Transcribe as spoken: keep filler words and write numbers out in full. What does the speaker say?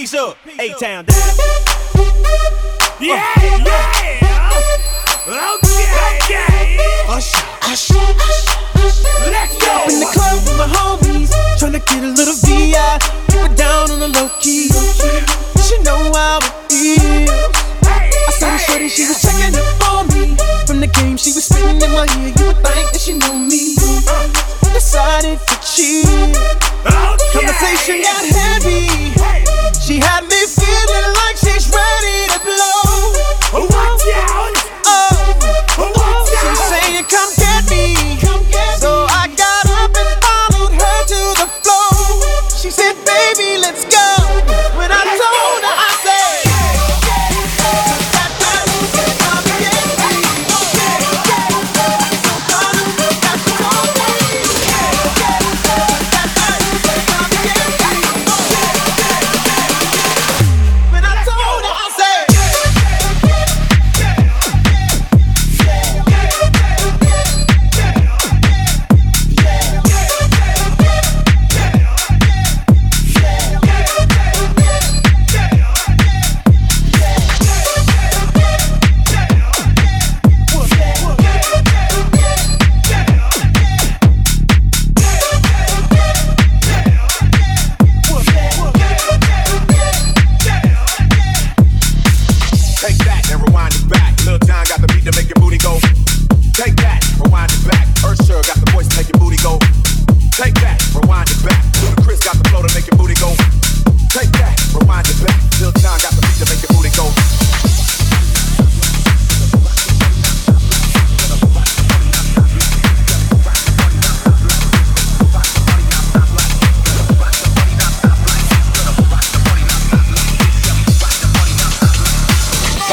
Peace up, A-Town down. Yeah, yeah. Okay, okay. Usher, usher, usher. Let's go. Up in the club with my homies, tryna get a little V I. Keep it down on the low key. She know how it feels. I saw the shorty, she was checking up on me. From the game, she was spitting in my ear. You would think that she knew me. Decided to cheat. Okay. Conversation got